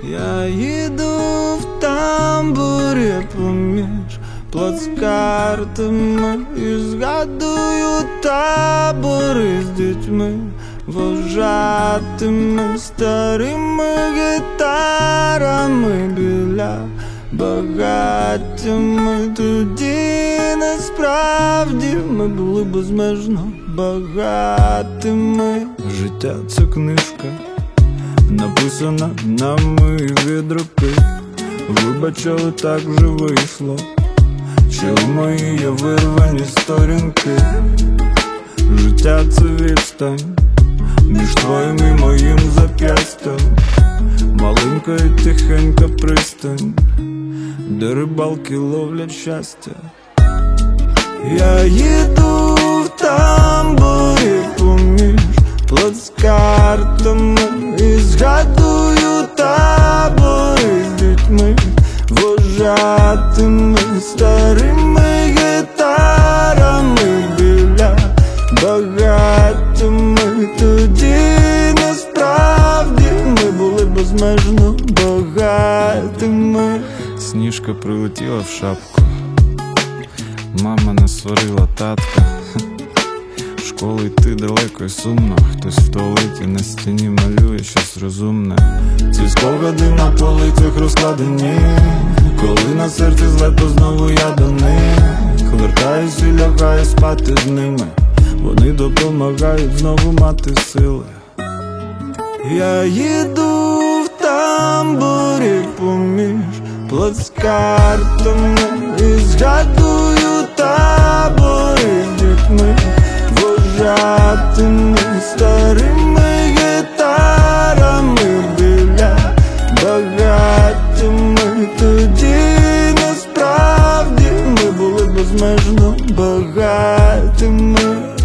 Я їду в тамбурі поміж плацкартами і згадую табори з дітьми, вожатими старими гітарами біля багаттями. Тоді насправді ми були безмежно багатими. Життя — це книжка, написана нами від руки. Вибачили, так вже вийшло, що в мої є вирвані сторінки. Життя — це відстань між твоїм і моїм зап'ястям, маленька і тихенька пристань, де рибалки ловлять щастя. Я їду в тамбурі поміж плацкартами і згадую табори з дітьми, вожатими старими гітарами біля багаттями. Тоді насправді ми були безмежно багатими. Сніжка прилетіла в шапку, мама насварила татка. Школи йти далеко і сумно, хтось в туалеті на стіні малює щось розумне. Ці спогади на полицях розкладені, коли на серці зле, то знову я до них вертаюсь і лягаю спати з ними. Вони допомагають знову мати сили. Я їду в тамбурі поміж плацкартами і згадую табори з дітьми, вожатими старими гітарами біля багаттями. Тоді насправді ми були безмежно багатими.